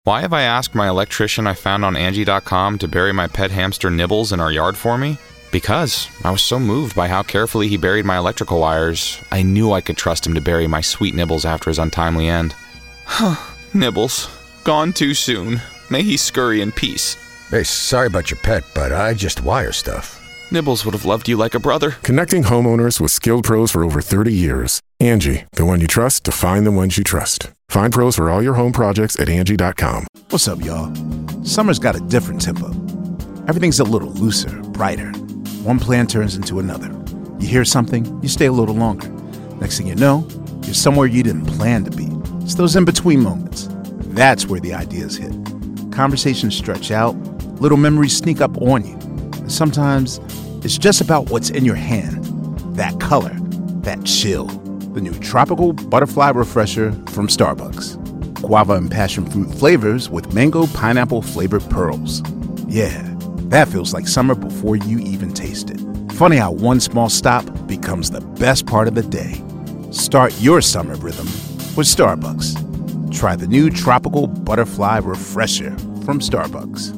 Why have I asked my electrician I found on Angie.com to bury my pet hamster Nibbles in our yard for me? Because I was so moved by how carefully he buried my electrical wires, I knew I could trust him to bury my sweet Nibbles after his untimely end. Nibbles, gone too soon. May he scurry in peace. Hey, sorry about your pet, but I just wire stuff. Nibbles would have loved you like a brother. Connecting homeowners with skilled pros for over 30 years. Angie, the one you trust to find the ones you trust. Find pros for all your home projects at Angie.com. What's up, y'all? Summer's got a different tempo. Everything's a little looser, brighter. One plan turns into another. You hear something, you stay a little longer. Next thing you know, you're somewhere you didn't plan to be. It's those in-between moments. That's where the ideas hit. Conversations stretch out, little memories sneak up on you. And sometimes, it's just about what's in your hand. That color, that chill. The new Tropical Butterfly Refresher from Starbucks. Guava and passion fruit flavors with mango pineapple flavored pearls. Yeah, that feels like summer before you even taste it. Funny how one small stop becomes the best part of the day. Start your summer rhythm with Starbucks. Try the new Tropical Butterfly Refresher from Starbucks.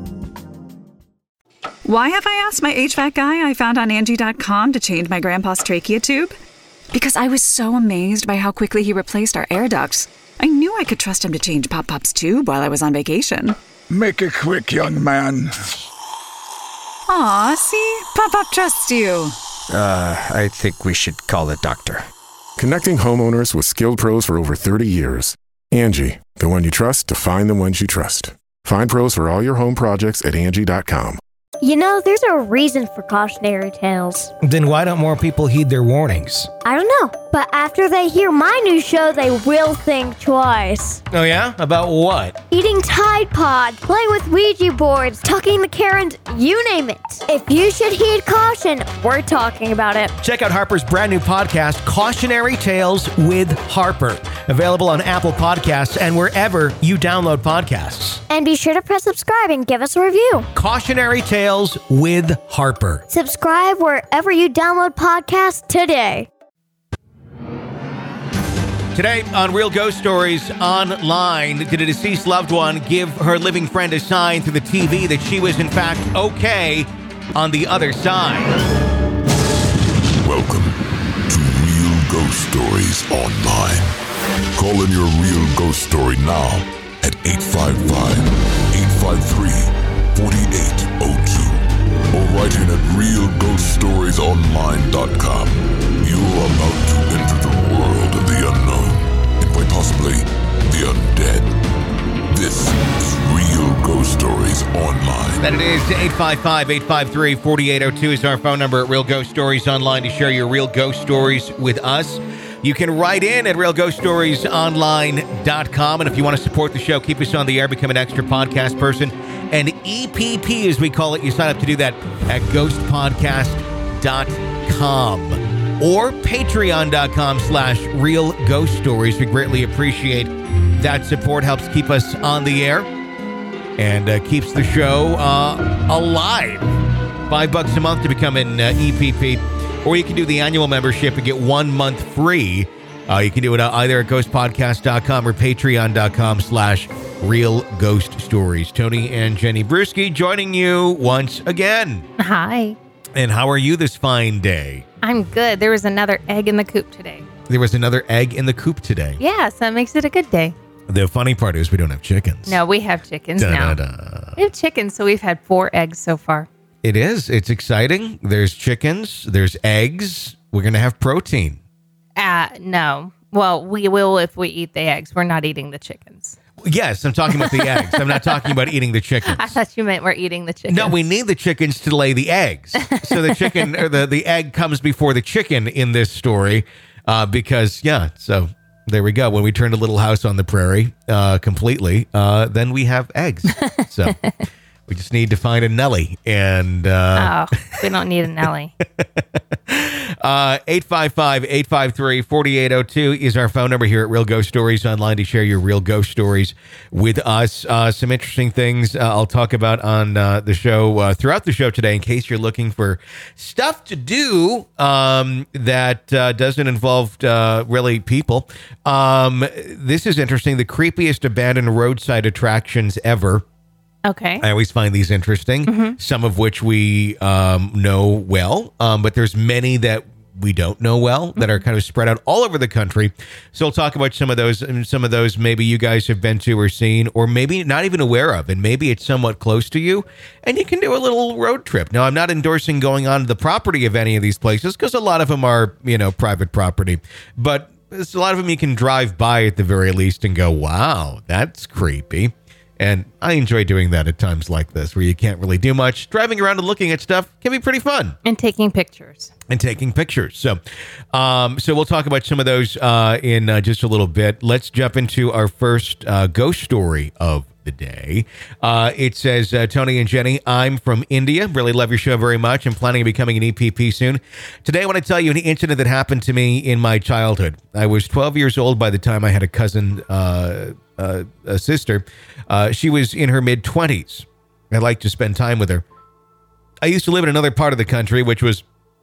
Why have I asked my HVAC guy I found on Angie.com to change my grandpa's trachea tube? Because I was so amazed by how quickly he replaced our air ducts. I knew I could trust him to change Pop-Pop's tube while I was on vacation. Make it quick, young man. Aw, see? Pop-Pop trusts you. I think we should call the doctor. Connecting homeowners with skilled pros for over 30 years. Angie, the one you trust to find the ones you trust. Find pros for all your home projects at Angie.com. You know, there's a reason for cautionary tales. Then why don't more people heed their warnings? I don't know, but after they hear my new show, they will think twice. Oh yeah? About what? Eating Tide Pod, playing with Ouija boards, tucking the Karens, you name it. If you should heed caution, we're talking about it. Check out Harper's brand new podcast, Cautionary Tales with Harper. Available on Apple Podcasts and wherever you download podcasts. And be sure to press subscribe and give us a review. Cautionary Tales with Harper. Subscribe wherever you download podcasts today. Today on Real Ghost Stories Online, did a deceased loved one give her living friend a sign through the TV that she was in fact okay on the other side? Welcome to Real Ghost Stories Online. Call in your real ghost story now at 855-853-4802 or write in at realghoststoriesonline.com. You are about to enter the world of the unknown and quite possibly the undead. This is Real Ghost Stories Online. That it is 855-853-4802 is our phone number at Real Ghost Stories Online to share your real ghost stories with us. You can write in at realghoststoriesonline.com. And if you want to support the show, keep us on the air, become an extra podcast person. And EPP, as we call it, you sign up to do that at ghostpodcast.com or patreon.com/realghoststories. We greatly appreciate that support. Helps keep us on the air and keeps the show alive. $5 a month to become an EPP. Or you can do the annual membership and get 1 month free. You can do it either at ghostpodcast.com or patreon.com/realghoststories. Tony and Jenny Brewski joining you once again. Hi. And how are you this fine day? I'm good. There was another egg in the coop today. There was another egg in the coop today. Yeah, so that makes it a good day. The funny part is we don't have chickens. No, we have chickens now. We have chickens, so we've had 4 eggs so far. It is. It's exciting. There's chickens. There's eggs. We're going to have protein. No. Well, we will if we eat the eggs. We're not eating the chickens. Yes, I'm talking about the eggs. I'm not talking about eating the chickens. I thought you meant we're eating the chickens. No, we need the chickens to lay the eggs. So the chicken or the egg comes before the chicken in this story because, yeah, so there we go. When we turned a Little House on the Prairie completely, then we have eggs. So we just need to find a Nelly. And we don't need a Nelly. 855-853-4802 is our phone number here at Real Ghost Stories Online to share your real ghost stories with us. Some interesting things I'll talk about on the show throughout the show today in case you're looking for stuff to do that doesn't involve really people. This is interesting. The creepiest abandoned roadside attractions ever. Okay. I always find these interesting, some of which we know well, but there's many that we don't know well that are kind of spread out all over the country. So we'll talk about some of those, and some of those maybe you guys have been to or seen, or maybe not even aware of, and maybe it's somewhat close to you, and you can do a little road trip. Now, I'm not endorsing going on the property of any of these places because a lot of them are, private property, but there's a lot of them you can drive by at the very least and go, wow, that's creepy. And I enjoy doing that at times like this, where you can't really do much. Driving around and looking at stuff can be pretty fun. And taking pictures. So we'll talk about some of those in just a little bit. Let's jump into our first ghost story of the day. It says, Tony and Jenny, I'm from India. Really love your show very much. I'm planning on becoming an EPP soon. Today I want to tell you an incident that happened to me in my childhood. I was 12 years old by the time I had a cousin, a sister. She was in her mid-20s. I liked to spend time with her. I used to live in another part of the country, which was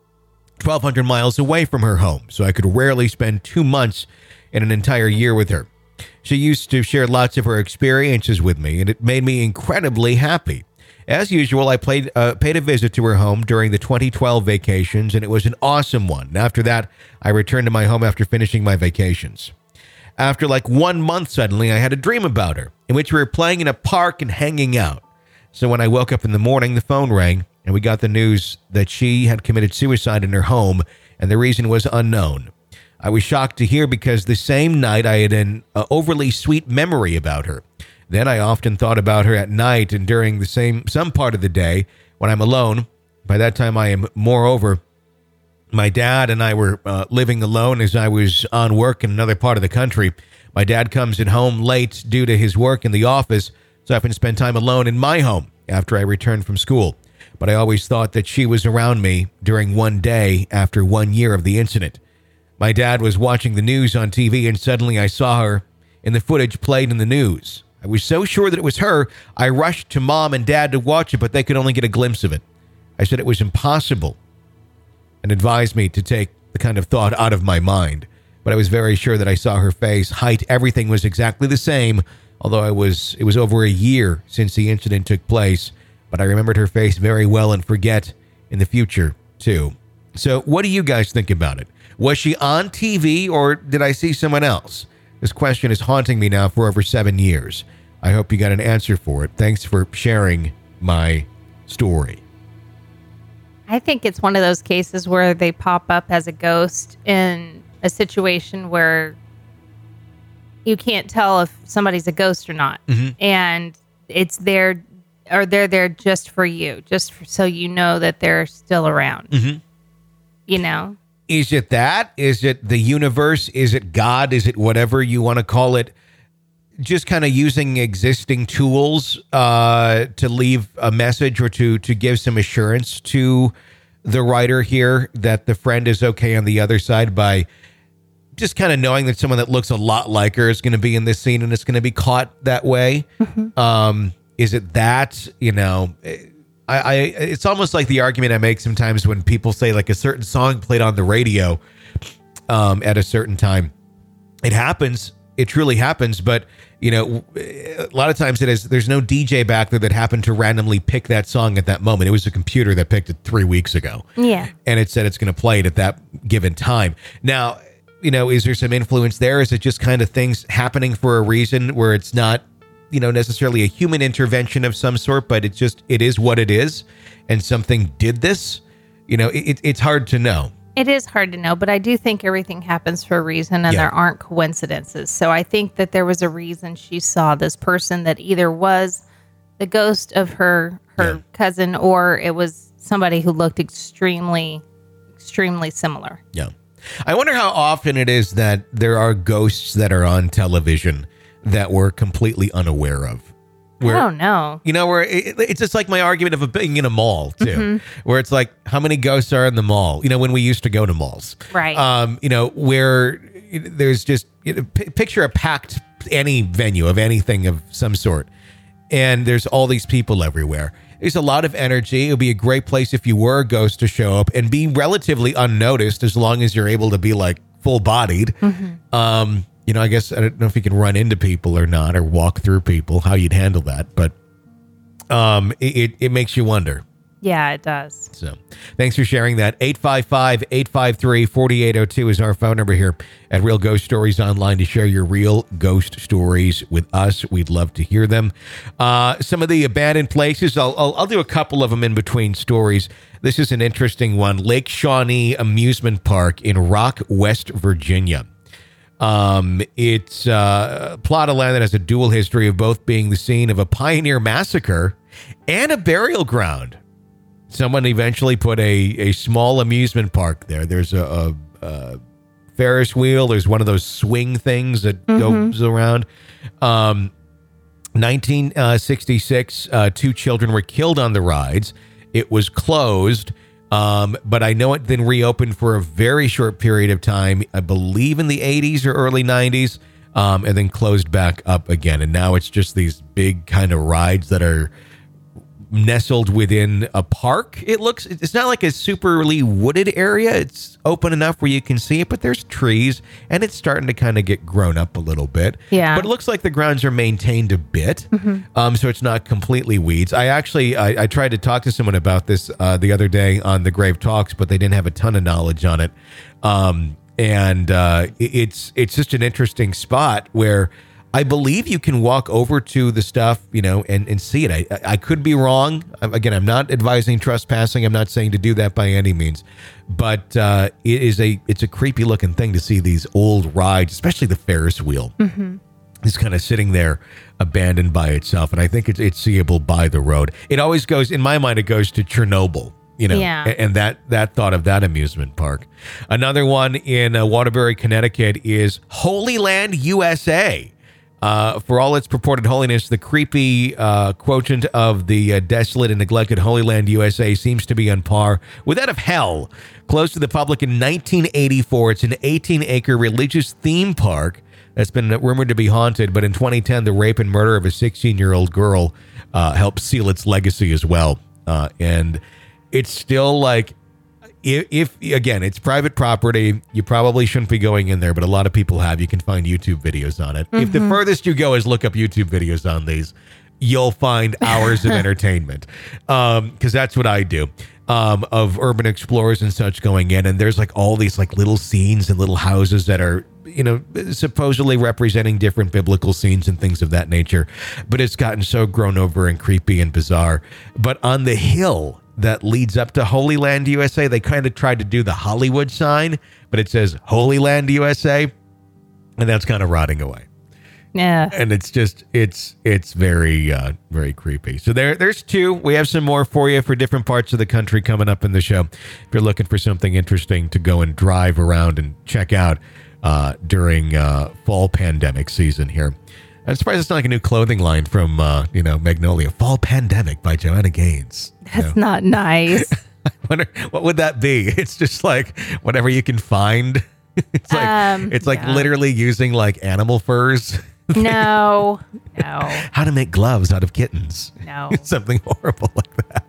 1,200 miles away from her home, so I could rarely spend 2 months in an entire year with her. She used to share lots of her experiences with me, and it made me incredibly happy. As usual, I paid a visit to her home during the 2012 vacations, and it was an awesome one. And after that, I returned to my home after finishing my vacations. After like 1 month, suddenly, I had a dream about her, in which we were playing in a park and hanging out. So when I woke up in the morning, the phone rang, and we got the news that she had committed suicide in her home, and the reason was unknown. I was shocked to hear because the same night I had an overly sweet memory about her. Then I often thought about her at night and during some part of the day when I'm alone. By that time I am, moreover, my dad and I were living alone as I was on work in another part of the country. My dad comes in home late due to his work in the office, so I often spend time alone in my home after I return from school. But I always thought that she was around me during one day after 1 year of the incident. My dad was watching the news on TV and suddenly I saw her in the footage played in the news. I was so sure that it was her, I rushed to mom and dad to watch it, but they could only get a glimpse of it. I said it was impossible and advised me to take the kind of thought out of my mind. But I was very sure that I saw her face, height, everything was exactly the same, although it was over a year since the incident took place. But I remembered her face very well and forget in the future, too. So what do you guys think about it? Was she on TV or did I see someone else? This question is haunting me now for over 7 years. I hope you got an answer for it. Thanks for sharing my story. I think it's one of those cases where they pop up as a ghost in a situation where you can't tell if somebody's a ghost or not. And it's there, or they're there just for you, so you know that they're still around. You know? Is it that? Is it the universe? Is it God? Is it whatever you want to call it? Just kind of using existing tools to leave a message or to give some assurance to the writer here that the friend is okay on the other side by just kind of knowing that someone that looks a lot like her is going to be in this scene and it's going to be caught that way. Is it that, you know, it's almost like the argument I make sometimes when people say like a certain song played on the radio at a certain time. It happens. It truly happens. But, you know, a lot of times there's no DJ back there that happened to randomly pick that song at that moment. It was a computer that picked it 3 weeks ago. Yeah. And it said it's going to play it at that given time. Now, you know, is there some influence there? Is it just kind of things happening for a reason where it's not, you know, necessarily a human intervention of some sort, but it is what it is, and something did this? You know, it's hard to know. It is hard to know, but I do think everything happens for a reason, and there aren't coincidences. So I think that there was a reason she saw this person that either was the ghost of her cousin, or it was somebody who looked extremely, extremely similar. Yeah. I wonder how often it is that there are ghosts that are on television that we're completely unaware of. I don't know. You know, where it's just like my argument of being in a mall too, where it's like, how many ghosts are in the mall? You know, when we used to go to malls, right? You know, where there's just picture a packed any venue of anything of some sort, and there's all these people everywhere. There's a lot of energy. It would be a great place if you were a ghost to show up and be relatively unnoticed, as long as you're able to be like full bodied. You know, I guess I don't know if you can run into people or not, or walk through people, how you'd handle that. But it makes you wonder. Yeah, it does. So thanks for sharing that. 855-853-4802 is our phone number here at Real Ghost Stories Online to share your real ghost stories with us. We'd love to hear them. Some of the abandoned places, I'll do a couple of them in between stories. This is an interesting one. Lake Shawnee Amusement Park in Rock, West Virginia. It's a plot of land that has a dual history of both being the scene of a pioneer massacre and a burial ground. Someone eventually put a small amusement park there. There's a Ferris wheel. There's one of those swing things that goes around. 1966, 2 children were killed on the rides. It was closed. But I know it then reopened for a very short period of time, I believe in the 80s or early 90s, and then closed back up again. And now it's just these big kind of rides that are nestled within a park. It's not like a superly wooded area. It's open enough where you can see it, but there's trees, and it's starting to kind of get grown up a little bit. Yeah. But it looks like the grounds are maintained a bit, so it's not completely weeds. I tried to talk to someone about this the other day on the Grave Talks, but they didn't have a ton of knowledge on it. It's just an interesting spot where I believe you can walk over to the stuff, you know, and see it. I could be wrong. Again, I'm not advising trespassing. I'm not saying to do that by any means, but it's a creepy looking thing to see these old rides, especially the Ferris wheel. It's kind of sitting there abandoned by itself. And I think it's seeable by the road. It always goes, in my mind, it goes to Chernobyl. You know, and that thought of that amusement park. Another one in Waterbury, Connecticut is Holy Land, USA. For all its purported holiness, the creepy quotient of the desolate and neglected Holy Land, USA seems to be on par with that of hell. Closed to the public in 1984, it's an 18-acre religious theme park that's been rumored to be haunted, but in 2010, the rape and murder of a 16-year-old girl helped seal its legacy as well. And it's still like, if again, it's private property, you probably shouldn't be going in there, but a lot of people have. You can find YouTube videos on it. If the furthest you go is look up YouTube videos on these, you'll find hours of entertainment, because that's what I do, of urban explorers and such going in, and there's like all these like little scenes and little houses that are, you know, supposedly representing different biblical scenes and things of that nature, but it's gotten so grown over and creepy and bizarre. But on the hill that leads up to Holy Land, USA, they kind of tried to do the Hollywood sign, but it says Holy Land, USA, and that's kind of rotting away. Yeah. And it's just, it's very, very creepy. So there's 2. We have some more for you for different parts of the country coming up in the show. If you're looking for something interesting to go and drive around and check out during fall pandemic season here. I'm surprised it's not like a new clothing line from, Magnolia. Fall Pandemic by Joanna Gaines. That's not nice. I wonder, what would that be? It's just like whatever you can find. It's like literally using like animal furs. No. How to make gloves out of kittens. No. Something horrible like that.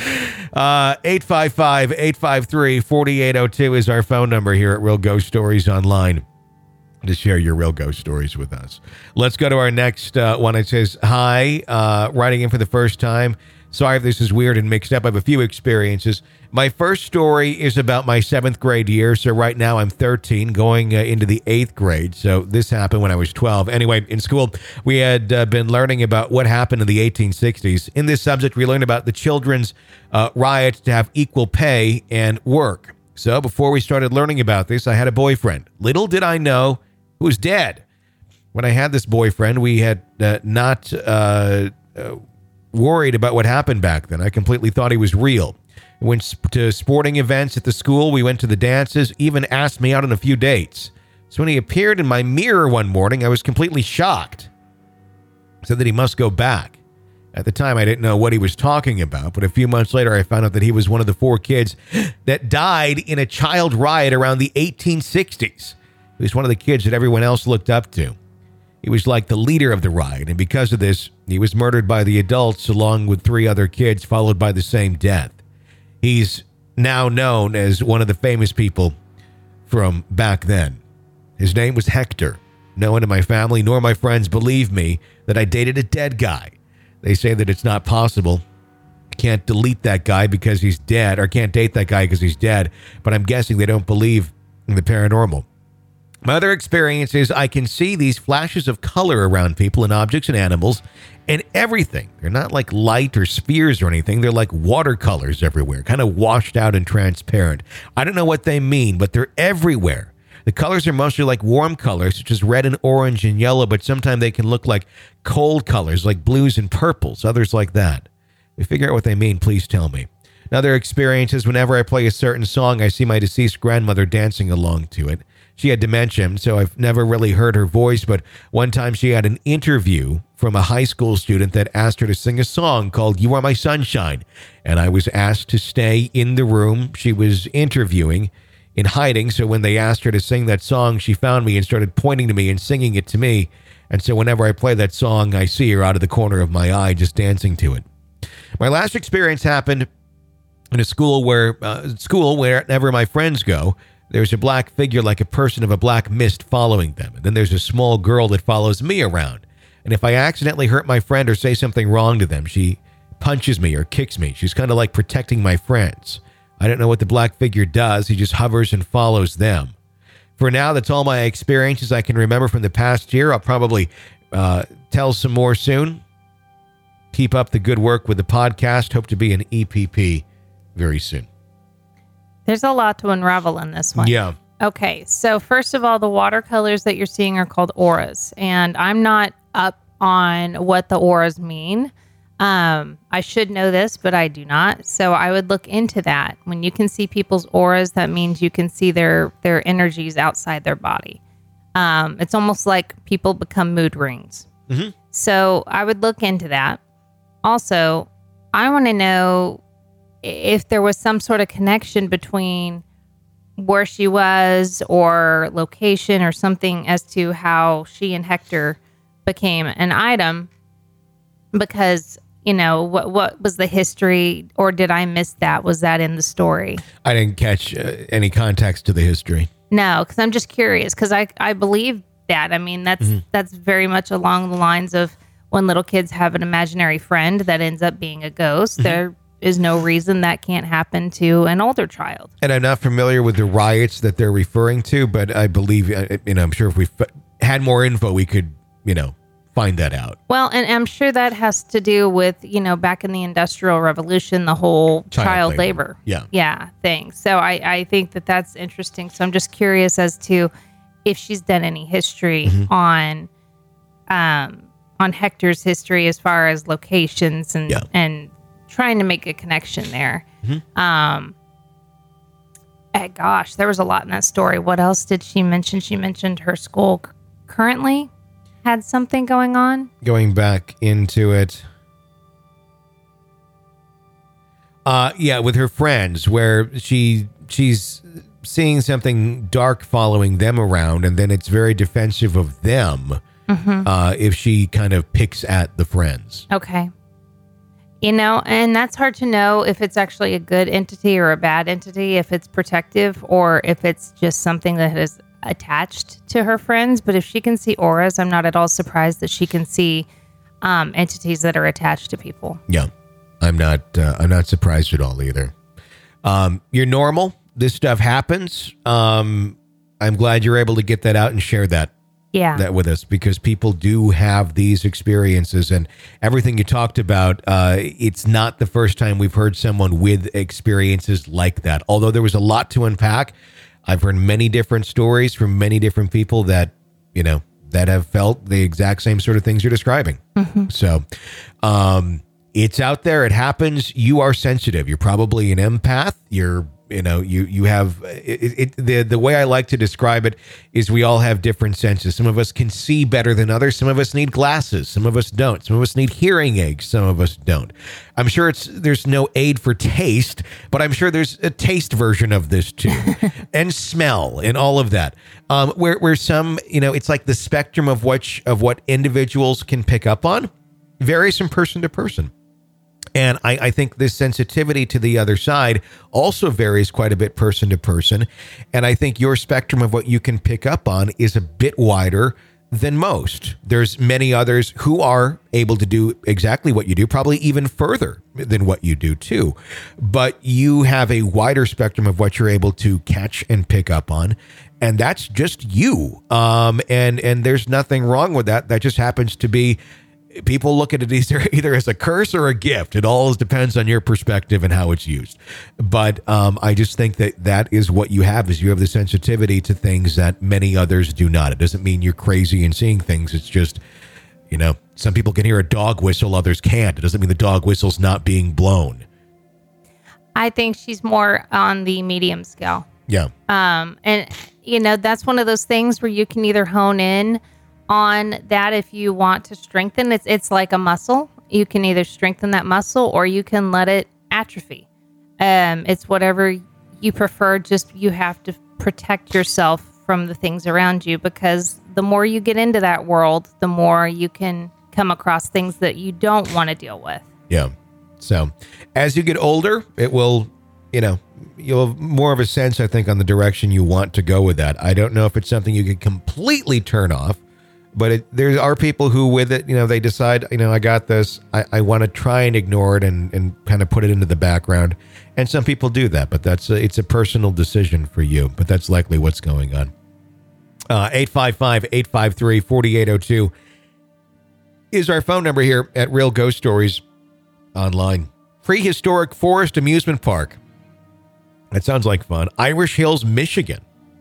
855-853-4802 is our phone number here at Real Ghost Stories Online to share your real ghost stories with us. Let's go to our next one. It says, hi, writing in for the first time. Sorry if this is weird and mixed up. I have a few experiences. My first story is about my 7th grade year. So right now I'm 13 going into the 8th grade. So this happened when I was 12. Anyway, in school, we had been learning about what happened in the 1860s. In this subject, we learned about the children's riot to have equal pay and work. So before we started learning about this, I had a boyfriend. Little did I know who was dead. When I had this boyfriend, we had not worried about what happened back then. I completely thought he was real. We went to sporting events at the school. We went to the dances, even asked me out on a few dates. So when he appeared in my mirror one morning, I was completely shocked. Said that he must go back. At the time, I didn't know what he was talking about, but a few months later, I found out that he was one of the 4 kids that died in a child riot around the 1860s. He was one of the kids that everyone else looked up to. He was like the leader of the riot, and because of this, he was murdered by the adults along with 3 other kids, followed by the same death. He's now known as one of the famous people from back then. His name was Hector. No one in my family nor my friends believe me that I dated a dead guy. They say that it's not possible. I can't delete that guy because he's dead, or can't date that guy because he's dead, but I'm guessing they don't believe in the paranormal. My other experience is I can see these flashes of color around people and objects and animals and everything. They're not like light or spheres or anything. They're like watercolors everywhere, kind of washed out and transparent. I don't know what they mean, but they're everywhere. The colors are mostly like warm colors, such as red and orange and yellow, but sometimes they can look like cold colors, like blues and purples, others like that. If you figure out what they mean, please tell me. Another experience is whenever I play a certain song, I see my deceased grandmother dancing along to it. She had dementia, so I've never really heard her voice, but one time she had an interview from a high school student that asked her to sing a song called You Are My Sunshine, and I was asked to stay in the room she was interviewing in hiding, so when they asked her to sing that song, she found me and started pointing to me and singing it to me, and so whenever I play that song, I see her out of the corner of my eye just dancing to it. My last experience happened in a school wherever my friends go, there's a black figure like a person of a black mist following them, and then there's a small girl that follows me around, and if I accidentally hurt my friend or say something wrong to them, she punches me or kicks me. She's kind of like protecting my friends. I don't know what the black figure does. He just hovers and follows them. For now, that's all my experiences I can remember from the past year. I'll probably tell some more soon. Keep up the good work with the podcast. Hope to be an EPP very soon. There's a lot to unravel in this one. Yeah. Okay, so first of all, the watercolors that you're seeing are called auras, and I'm not up on what the auras mean. I should know this, but I do not. So I would look into that. When you can see people's auras, that means you can see their energies outside their body. It's almost like people become mood rings. Mm-hmm. So I would look into that. Also, I want to know if there was some sort of connection between where she was or location or something as to how she and Hector became an item, because what was the history, or did I miss that? Was that in the story? I didn't catch any context to the history. No, because I'm just curious, because I believe that. I mean, that's very much along the lines of when little kids have an imaginary friend that ends up being a ghost. Mm-hmm. There is no reason that can't happen to an older child. And I'm not familiar with the riots that they're referring to, but I believe, I'm sure if we had more info, we could, find that out. Well, and I'm sure that has to do with, back in the Industrial Revolution, the whole child labor. Yeah, thing. So I think that that's interesting. So I'm just curious as to if she's done any history on Hector's history as far as locations and trying to make a connection there. Mm-hmm. Gosh, there was a lot in that story. What else did she mention? She mentioned her school currently had something going on. Going back into it. With her friends, where she's seeing something dark following them around, and then it's very defensive of them if she kind of picks at the friends. Okay. And that's hard to know if it's actually a good entity or a bad entity, if it's protective or if it's just something that is attached to her friends. But if she can see auras, I'm not at all surprised that she can see entities that are attached to people. Yeah, I'm not surprised at all either. You're normal. This stuff happens. I'm glad you're able to get that out and share that with us, because people do have these experiences, and everything you talked about, it's not the first time we've heard someone with experiences like that. Although there was a lot to unpack, I've heard many different stories from many different people that, that have felt the exact same sort of things you're describing. Mm-hmm. So it's out there. It happens. You are sensitive. You're probably an empath. You're you have the way I like to describe it is we all have different senses. Some of us can see better than others. Some of us need glasses. Some of us don't. Some of us need hearing aids. Some of us don't. I'm sure there's no aid for taste, but I'm sure there's a taste version of this too, and smell and all of that. Where some, it's like the spectrum of what individuals can pick up on varies from person to person. And I think this sensitivity to the other side also varies quite a bit person to person. And I think your spectrum of what you can pick up on is a bit wider than most. There's many others who are able to do exactly what you do, probably even further than what you do too. But you have a wider spectrum of what you're able to catch and pick up on. And that's just you. And there's nothing wrong with that. That just happens to be, people look at it either as a curse or a gift. It all depends on your perspective and how it's used. But I just think that is what you have, is you have the sensitivity to things that many others do not. It doesn't mean you're crazy in seeing things. It's just, some people can hear a dog whistle, others can't. It doesn't mean the dog whistle's not being blown. I think she's more on the medium scale. Yeah. And, that's one of those things where you can either hone in on that if you want to strengthen. It's like a muscle. You can either strengthen that muscle or you can let it atrophy. It's whatever you prefer. Just you have to protect yourself from the things around you, because the more you get into that world, the more you can come across things that you don't want to deal with. Yeah. So as you get older, it will, you'll have more of a sense, I think, on the direction you want to go with that. I don't know if it's something you can completely turn off. But there are people who with it, they decide, I got this. I want to try and ignore it and kind of put it into the background. And some people do that, but it's a personal decision for you. But that's likely what's going on. 855-853-4802 is our phone number here at Real Ghost Stories Online. Prehistoric Forest Amusement Park. That sounds like fun. Irish Hills, Michigan.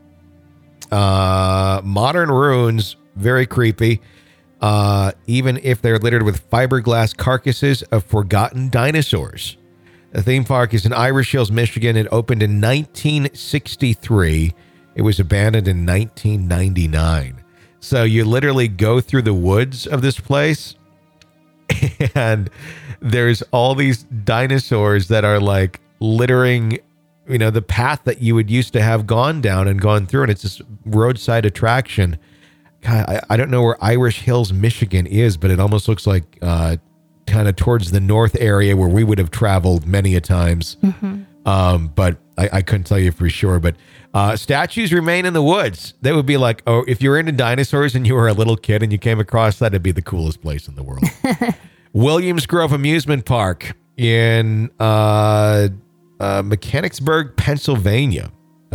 Modern ruins. Very creepy, even if they're littered with fiberglass carcasses of forgotten dinosaurs. The theme park is in Irish Hills, Michigan. It opened in 1963. It was abandoned in 1999. So you literally go through the woods of this place, and there's all these dinosaurs that are like littering, the path that you would used to have gone down and gone through. And it's this roadside attraction. I don't know where Irish Hills, Michigan is, but it almost looks like kind of towards the north area where we would have traveled many a times. Mm-hmm. But I couldn't tell you for sure. But statues remain in the woods. That would be like, if you were into dinosaurs and you were a little kid and you came across that, it'd be the coolest place in the world. Williams Grove Amusement Park in Mechanicsburg, Pennsylvania.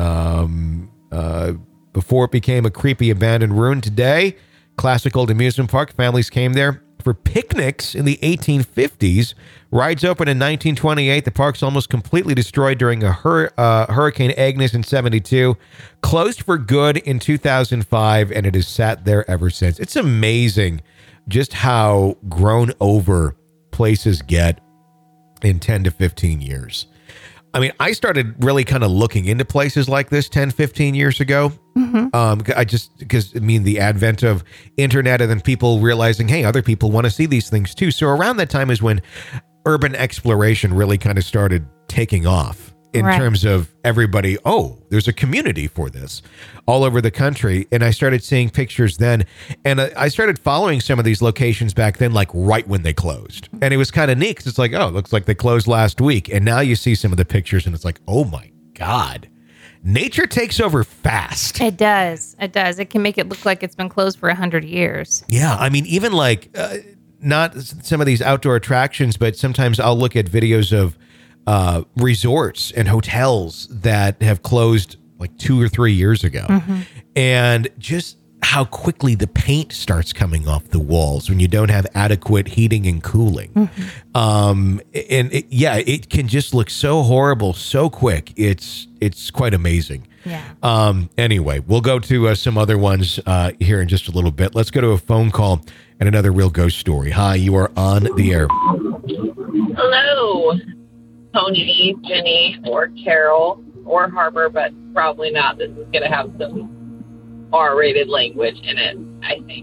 Before it became a creepy abandoned ruin today, classic old amusement park. Families came there for picnics in the 1850s. Rides opened in 1928. The park's almost completely destroyed during a Hurricane Agnes in 72. Closed for good in 2005, and it has sat there ever since. It's amazing just how grown over places get in 10 to 15 years. I mean, I started really kind of looking into places like this 10, 15 years ago. Mm-hmm. Because the advent of internet and then people realizing, hey, other people want to see these things too. So around that time is when urban exploration really kind of started taking off in terms of everybody. Oh, there's a community for this all over the country. And I started seeing pictures then. And I started following some of these locations back then, like right when they closed. And it was kind of neat because it's like, oh, it looks like they closed last week. And now you see some of the pictures and it's like, oh my God, nature takes over fast. It does. It does. It can make it look like it's been closed for 100 years. Yeah. I mean, even like not some of these outdoor attractions, but sometimes I'll look at videos of resorts and hotels that have closed like 2 or 3 years ago. Mm-hmm. And just how quickly the paint starts coming off the walls when you don't have adequate heating and cooling. Mm-hmm. It can just look so horrible so quick. It's quite amazing. Yeah. Anyway, we'll go to some other ones here in just a little bit. Let's go to a phone call and another real ghost story. Hi, you are on the air. Hello. Tony, Jenny, or Carol, or Harper, but probably not. This is going to have some R-rated language in it, I think.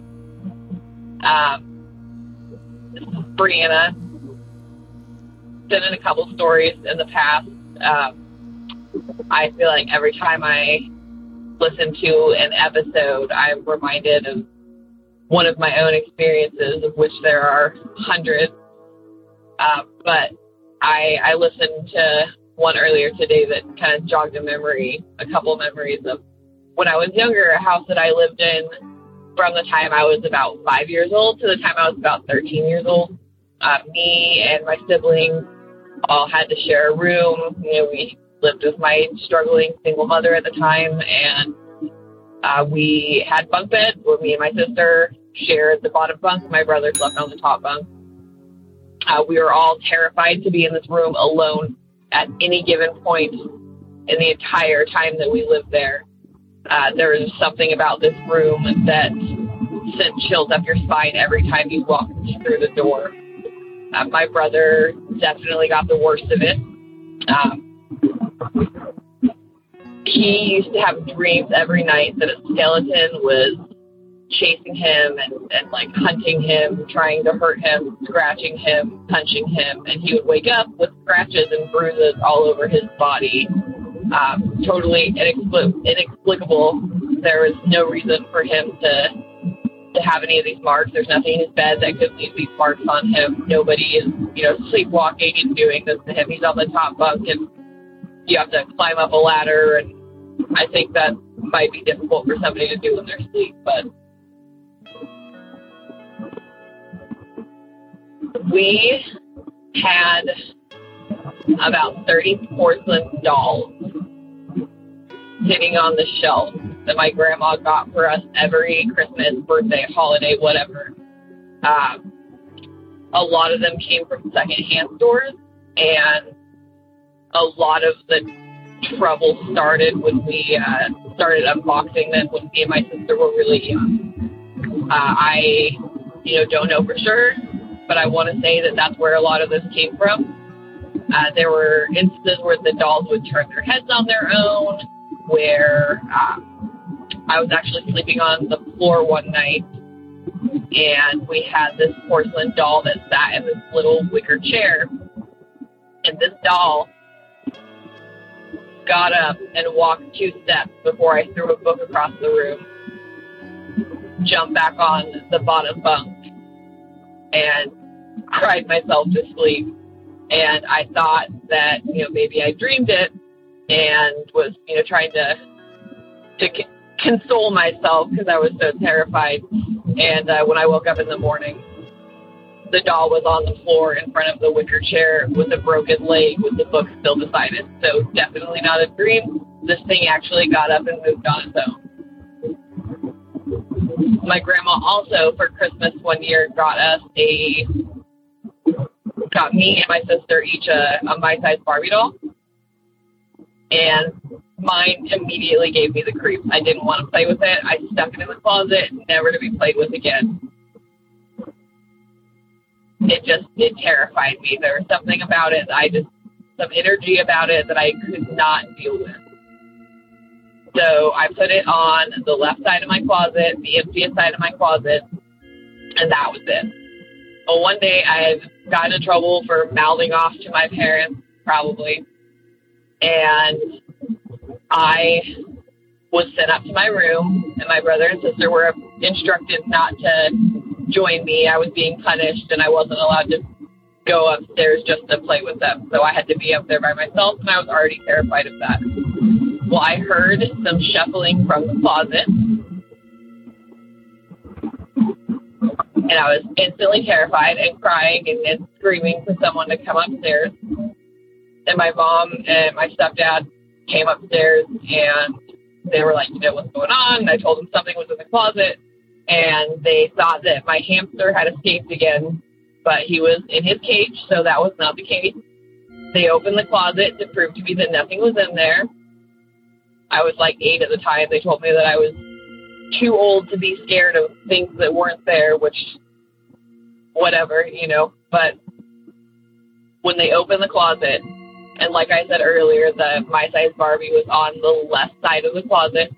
This is Brianna. Been in a couple stories in the past. I feel like every time I listen to an episode, I'm reminded of one of my own experiences, of which there are hundreds. But I listened to one earlier today that kind of jogged a couple memories of when I was younger, a house that I lived in from the time I was about 5 years old to the time I was about 13 years old. Me and my siblings all had to share a room. We lived with my struggling single mother at the time, and we had bunk beds where me and my sister shared the bottom bunk. My brother slept on the top bunk. We were all terrified to be in this room alone at any given point in the entire time that we lived there. There was something about this room that sent chills up your spine every time you walked through the door. My brother definitely got the worst of it. He used to have dreams every night that a skeleton was chasing him and like hunting him, trying to hurt him, scratching him, punching him, and he would wake up with scratches and bruises all over his body. Totally inexplicable. There was no reason for him to have any of these marks. There's nothing in his bed that could leave these marks on him. Nobody is, sleepwalking and doing this to him. He's on the top bunk and you have to climb up a ladder, and I think that might be difficult for somebody to do in their sleep, but we had about 30 porcelain dolls sitting on the shelf that my grandma got for us every Christmas, birthday, holiday, whatever. A lot of them came from secondhand stores, and a lot of the trouble started when we started unboxing them when me and my sister were really young. I don't know for sure, but I want to say that that's where a lot of this came from. There were instances where the dolls would turn their heads on their own, where I was actually sleeping on the floor one night, and we had this porcelain doll that sat in this little wicker chair, and this doll got up and walked 2 steps before I threw a book across the room, jumped back on the bottom bunk, and cried myself to sleep. And I thought that, maybe I dreamed it and was, trying to console myself because I was so terrified. And when I woke up in the morning, the doll was on the floor in front of the wicker chair with a broken leg with the book still beside it. So definitely not a dream. This thing actually got up and moved on its own. My grandma also, for Christmas one year, got me and my sister each a my-size Barbie doll. And mine immediately gave me the creeps. I didn't want to play with it. I stuck it in the closet, never to be played with again. It terrified me. There was something about it, some energy about it that I could not deal with. So I put it on the left side of my closet, the emptiest side of my closet, and that was it. Well, one day I got into trouble for mouthing off to my parents, probably, and I was sent up to my room, and my brother and sister were instructed not to join me. I was being punished, and I wasn't allowed to go upstairs just to play with them. So I had to be up there by myself, and I was already terrified of that. Well, I heard some shuffling from the closet, and I was instantly terrified and crying and screaming for someone to come upstairs. And my mom and my stepdad came upstairs, and they were like, what's going on? And I told them something was in the closet, and they thought that my hamster had escaped again, but he was in his cage, so that was not the case. They opened the closet to prove to me that nothing was in there. I was like 8 at the time. They told me that I was too old to be scared of things that weren't there, which, whatever, But when they opened the closet, And like I said earlier, the My Size Barbie was on the left side of the closet.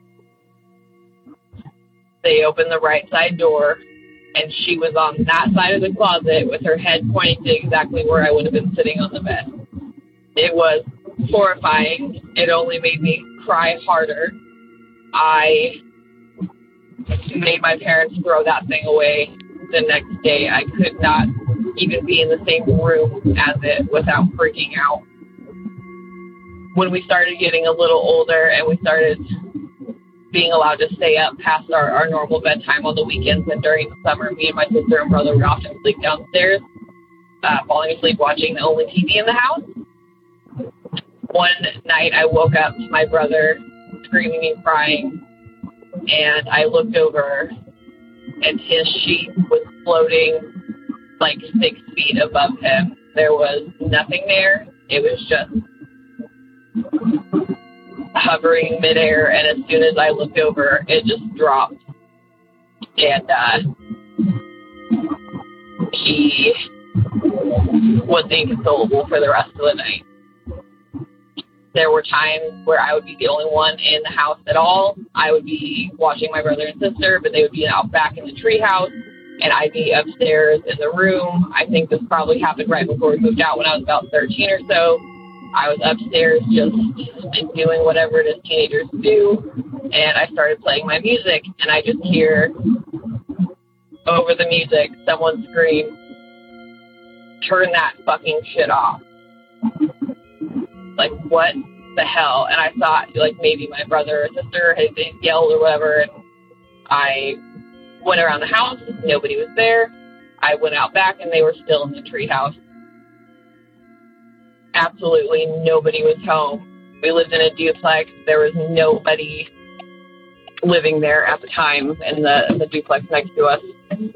They opened the right side door, and she was on that side of the closet with her head pointing to exactly where I would have been sitting on the bed. It was horrifying. It only made me cry harder. I made my parents throw that thing away the next day. I could not even be in the same room as it without freaking out. When we started getting a little older and we started being allowed to stay up past our normal bedtime on the weekends and during the summer, me and my sister and brother would often sleep downstairs, falling asleep watching the only TV in the house. One night I woke up to my brother screaming and crying, and I looked over and his sheet was floating like 6 feet above him. There was nothing there. It was just hovering midair, and as soon as I looked over, it just dropped. And he was inconsolable for the rest of the night. There were times where I would be the only one in the house at all. I would be watching my brother and sister, but they would be out back in the treehouse, and I'd be upstairs in the room. I think this probably happened right before we moved out when I was about 13 or so. I was upstairs just doing whatever it is teenagers do, and I started playing my music, and I just hear over the music someone scream, "Turn that fucking shit off." Like, what the hell? And I thought, like, maybe my brother or sister had yelled or whatever, and I went around the house. Nobody was there. I went out back, and they were still in the treehouse. Absolutely nobody was home. We lived in a duplex. There was nobody living there at the time in the duplex next to us.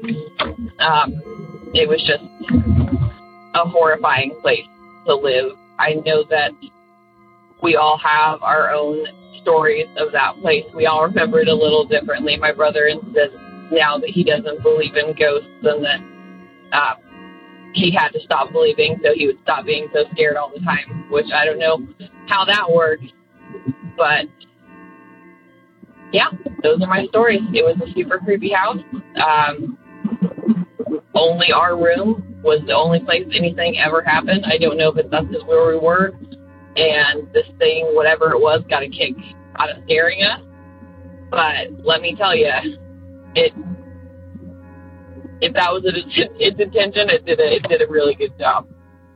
It was just a horrifying place to live. I know that we all have our own stories of that place. We all remember it a little differently. My brother insists now that he doesn't believe in ghosts and that he had to stop believing so he would stop being so scared all the time, which I don't know how that works. But, yeah, those are my stories. It was a super creepy house. Only our room was the only place anything ever happened. I don't know if it's us is where we were. And this thing, whatever it was, got a kick out of scaring us. But let me tell you, if that was its intention, it did a really good job.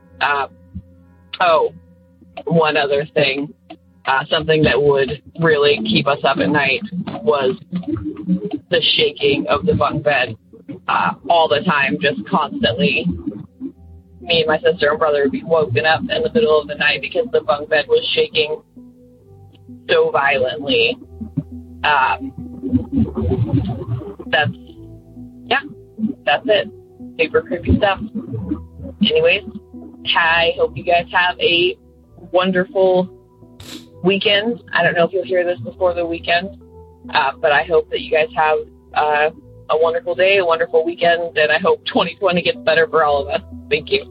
One other thing, something that would really keep us up at night was the shaking of the bunk bed all the time, just constantly. Me and my sister and brother would be woken up in the middle of the night because the bunk bed was shaking so violently. That's it. Super creepy stuff. Anyways, I hope you guys have a wonderful weekend. I don't know if you'll hear this before the weekend, but I hope that you guys have a wonderful day, a wonderful weekend, and I hope 2020 gets better for all of us. Thank you.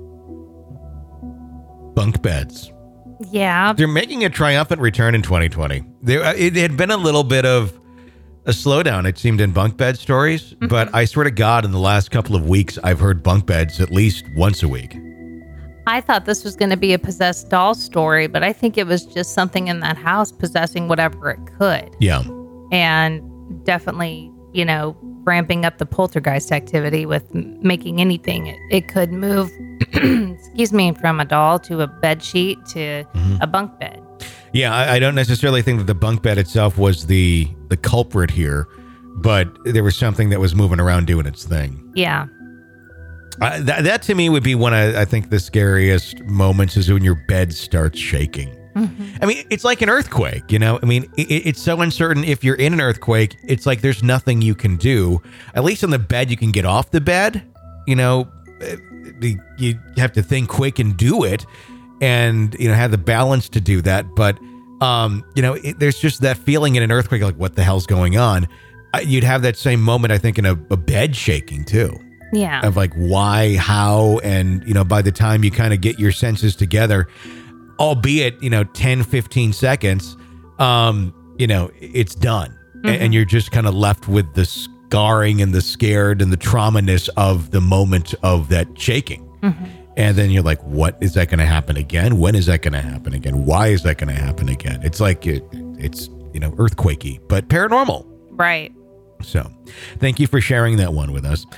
Bunk beds. Yeah. They're making a triumphant return in 2020. It had been a little bit of a slowdown, it seemed, in bunk bed stories, but I swear to God, in the last couple of weeks, I've heard bunk beds at least once a week. I thought this was going to be a possessed doll story, but I think it was just something in that house possessing whatever it could. Yeah. And definitely, ramping up the poltergeist activity with making anything it could move, excuse me, from a doll to a bed sheet to a bunk bed. Yeah, I don't necessarily think that the bunk bed itself was the culprit here, but there was something that was moving around doing its thing. Yeah. That to me would be one of, I think, the scariest moments is when your bed starts shaking. I mean, it's like an earthquake, I mean, it's so uncertain. If you're in an earthquake, it's like there's nothing you can do. At least on the bed, you can get off the bed. You have to think quick and do it and, have the balance to do that. But, there's just that feeling in an earthquake, like, what the hell's going on? You'd have that same moment, I think, in a bed shaking, too. Yeah. Of like, why, how, and, by the time you kind of get your senses together, albeit, 10, 15 seconds, it's done. And you're just kind of left with the scarring and the scared and the traumaness of the moment of that shaking. And then you're like, what is that going to happen again? When is that going to happen again? Why is that going to happen again? It's like it's earthquakey, but paranormal. Right. So thank you for sharing that one with us.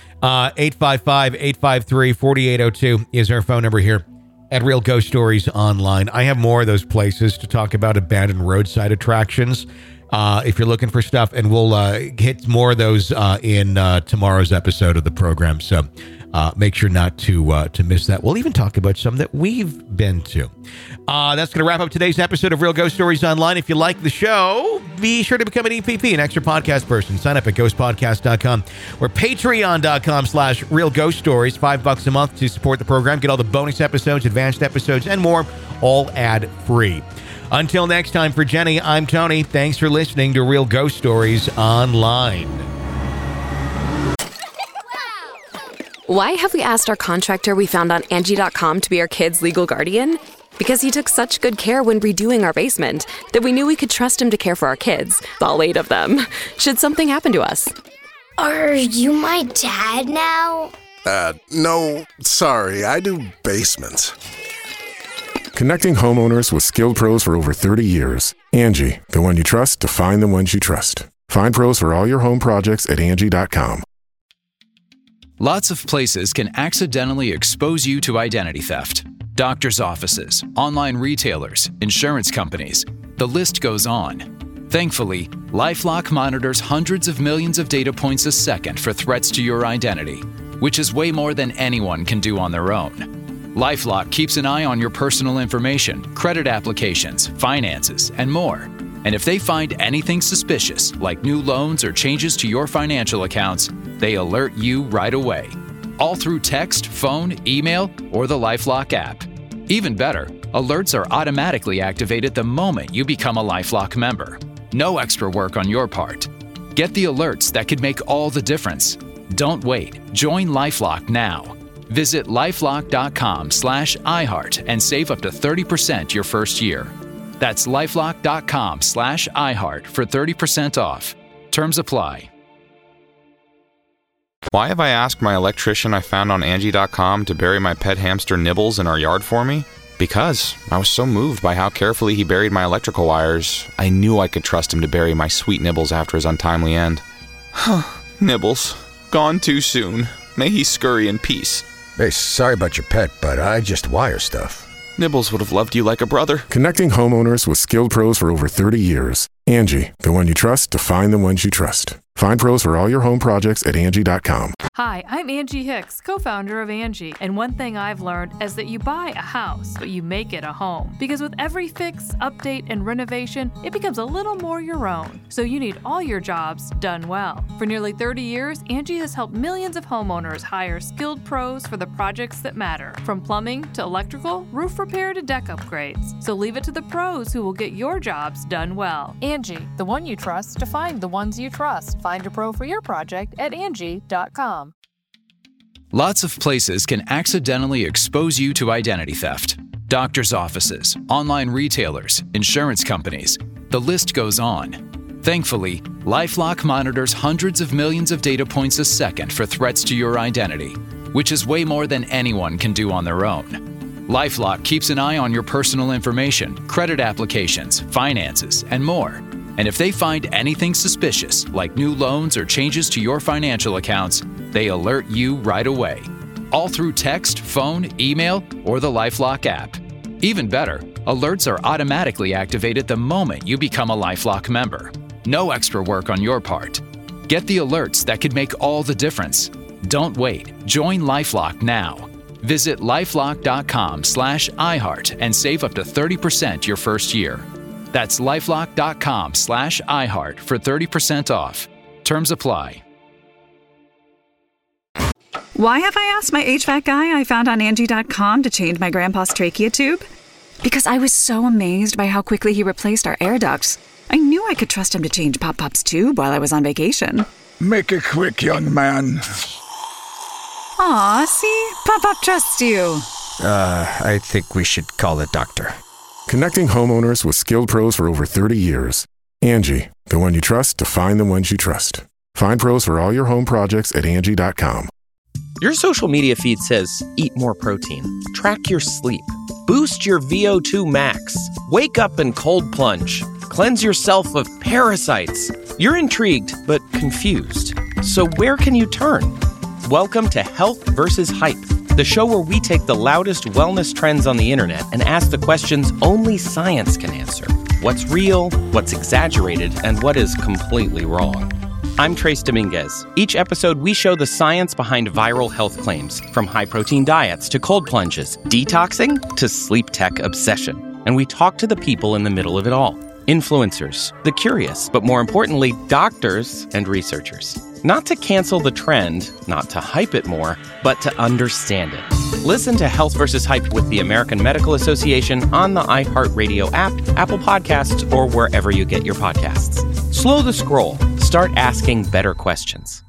855-853-4802 is our phone number here at Real Ghost Stories Online. I have more of those places to talk about, abandoned roadside attractions. If you're looking for stuff, and we'll hit more of those in tomorrow's episode of the program. So make sure not to miss that. We'll even talk about some that we've been to. That's going to wrap up today's episode of Real Ghost Stories Online. If you like the show, be sure to become an EPP, an extra podcast person. Sign up at ghostpodcast.com or patreon.com/Real Ghost Stories. $5 a month to support the program. Get all the bonus episodes, advanced episodes, and more, all ad-free. Until next time, for Jenny, I'm Tony. Thanks for listening to Real Ghost Stories Online. Why have we asked our contractor we found on Angie.com to be our kids' legal guardian? Because he took such good care when redoing our basement that we knew we could trust him to care for our kids, all 8 of them, should something happen to us. Are you my dad now? No, sorry, I do basements. Connecting homeowners with skilled pros for over 30 years. Angie, the one you trust to find the ones you trust. Find pros for all your home projects at Angie.com. Lots of places can accidentally expose you to identity theft. Doctors' offices, online retailers, insurance companies. The list goes on. Thankfully, LifeLock monitors hundreds of millions of data points a second for threats to your identity, which is way more than anyone can do on their own. LifeLock keeps an eye on your personal information, credit applications, finances, and more. And if they find anything suspicious, like new loans or changes to your financial accounts, they alert you right away. All through text, phone, email, or the LifeLock app. Even better, alerts are automatically activated the moment you become a LifeLock member. No extra work on your part. Get the alerts that could make all the difference. Don't wait. Join LifeLock now. Visit lifelock.com/iHeart and save up to 30% your first year. That's lifelock.com/iHeart for 30% off. Terms apply. Why have I asked my electrician I found on Angie.com to bury my pet hamster Nibbles in our yard for me? Because I was so moved by how carefully he buried my electrical wires, I knew I could trust him to bury my sweet Nibbles after his untimely end. Nibbles, gone too soon. May he scurry in peace. Hey, sorry about your pet, but I just wire stuff. Nibbles would have loved you like a brother. Connecting homeowners with skilled pros for over 30 years. Angie, the one you trust to find the ones you trust. Find pros for all your home projects at Angie.com. Hi, I'm Angie Hicks, co-founder of Angie, and one thing I've learned is that you buy a house, but you make it a home. Because with every fix, update, and renovation, it becomes a little more your own. So you need all your jobs done well. For nearly 30 years, Angie has helped millions of homeowners hire skilled pros for the projects that matter, from plumbing to electrical, roof repair to deck upgrades. So leave it to the pros who will get your jobs done well. Angie, the one you trust to find the ones you trust. Find a pro for your project at Angie.com. Lots of places can accidentally expose you to identity theft. Doctors' offices, online retailers, insurance companies. The list goes on. Thankfully, LifeLock monitors hundreds of millions of data points a second for threats to your identity, which is way more than anyone can do on their own. LifeLock keeps an eye on your personal information, credit applications, finances, and more. And if they find anything suspicious, like new loans or changes to your financial accounts, they alert you right away. All through text, phone, email, or the LifeLock app. Even better, alerts are automatically activated the moment you become a LifeLock member. No extra work on your part. Get the alerts that could make all the difference. Don't wait. Join LifeLock now. Visit lifelock.com/iHeart and save up to 30% your first year. That's lifelock.com/iHeart for 30% off. Terms apply. Why have I asked my HVAC guy I found on Angie.com to change my grandpa's trachea tube? Because I was so amazed by how quickly he replaced our air ducts. I knew I could trust him to change Pop-Pop's tube while I was on vacation. Make it quick, young man. Aw, see? Pop-Pop trusts you. I think we should call the doctor. connecting homeowners with skilled pros for over 30 years. Angie, the one you trust to find the ones you trust. Find pros for all your home projects at Angie.com. Your social media feed says, eat more protein, track your sleep, boost your VO2 max, wake up and cold plunge, cleanse yourself of parasites. You're intrigued, but confused. So where can you turn? Welcome to Health versus Hype, the show where we take the loudest wellness trends on the internet and ask the questions only science can answer. What's real, what's exaggerated, and what is completely wrong. I'm Trace Dominguez. Each episode, we show the science behind viral health claims, from high-protein diets to cold plunges, detoxing to sleep tech obsession. And we talk to the people in the middle of it all. Influencers, the curious, but more importantly, doctors and researchers. Not to cancel the trend, not to hype it more, but to understand it. Listen to Health versus Hype with the American Medical Association on the iHeartRadio app, Apple Podcasts, or wherever you get your podcasts. Slow the scroll. Start asking better questions.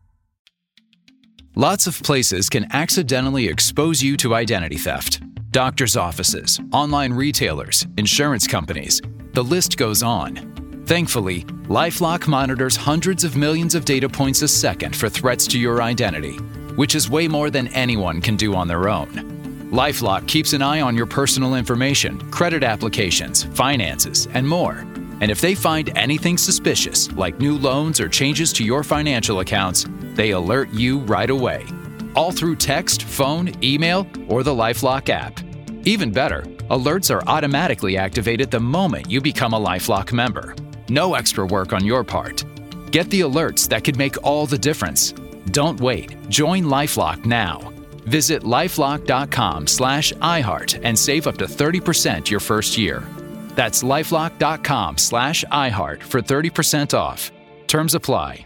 Lots of places can accidentally expose you to identity theft. Doctors' offices, online retailers, insurance companies. The list goes on. Thankfully, LifeLock monitors hundreds of millions of data points a second for threats to your identity, which is way more than anyone can do on their own. LifeLock keeps an eye on your personal information, credit applications, finances, and more. And if they find anything suspicious, like new loans or changes to your financial accounts, they alert you right away. All through text, phone, email, or the LifeLock app. Even better, alerts are automatically activated the moment you become a LifeLock member. No extra work on your part. Get the alerts that could make all the difference. Don't wait. Join LifeLock now. Visit lifelock.com/iHeart and save up to 30% your first year. That's lifelock.com/iHeart for 30% off. Terms apply.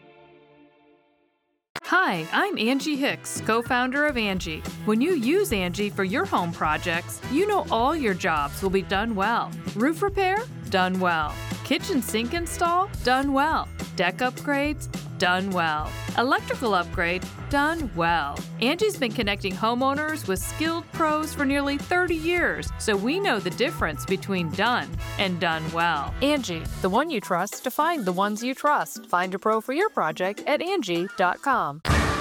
Hi, I'm Angie Hicks, co-founder of Angie. When you use Angie for your home projects, you know all your jobs will be done well. Roof repair? Done well. Kitchen sink install? Done well. Deck upgrades? Done well. Electrical upgrade? Done well. Angie's been connecting homeowners with skilled pros for nearly 30 years, so we know the difference between done and done well. Angie, the one you trust to find the ones you trust. Find a pro for your project at Angie.com.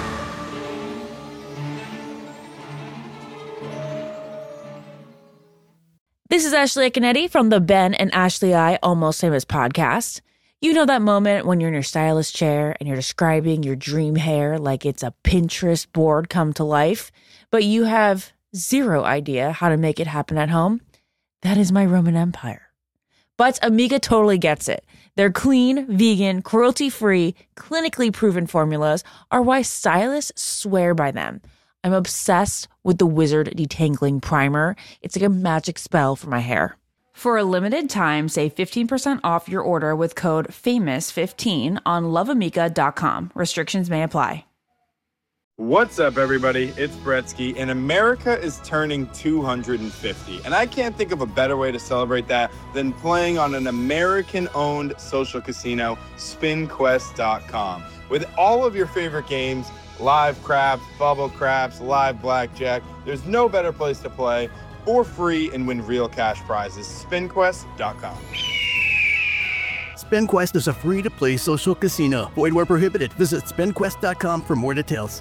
This is Ashley Canetti from the Ben and Ashley I Almost Famous podcast. You know that moment when you're in your stylist chair and you're describing your dream hair like it's a Pinterest board come to life, but you have zero idea how to make it happen at home? That is my Roman Empire. But Amiga totally gets it. Their clean, vegan, cruelty-free, clinically proven formulas are why stylists swear by them. I'm obsessed with the Wizard Detangling Primer. It's like a magic spell for my hair. For a limited time, save 15% off your order with code FAMOUS15 on loveamica.com. Restrictions may apply. What's up, everybody? It's Bretsky, and America is turning 250. And I can't think of a better way to celebrate that than playing on an American-owned social casino, SpinQuest.com. With all of your favorite games, live craps, bubble craps, live blackjack, there's no better place to play for free and win real cash prizes. SpinQuest.com. SpinQuest is a free-to-play social casino. Void where prohibited. Visit SpinQuest.com for more details.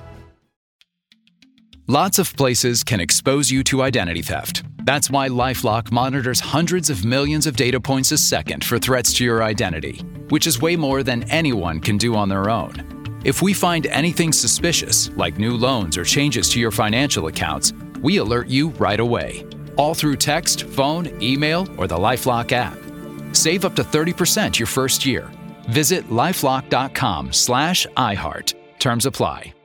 Lots of places can expose you to identity theft. That's why LifeLock monitors hundreds of millions of data points a second for threats to your identity, which is way more than anyone can do on their own. If we find anything suspicious, like new loans or changes to your financial accounts, we alert you right away. All through text, phone, email, or the LifeLock app. Save up to 30% your first year. Visit lifelock.com/iHeart. Terms apply.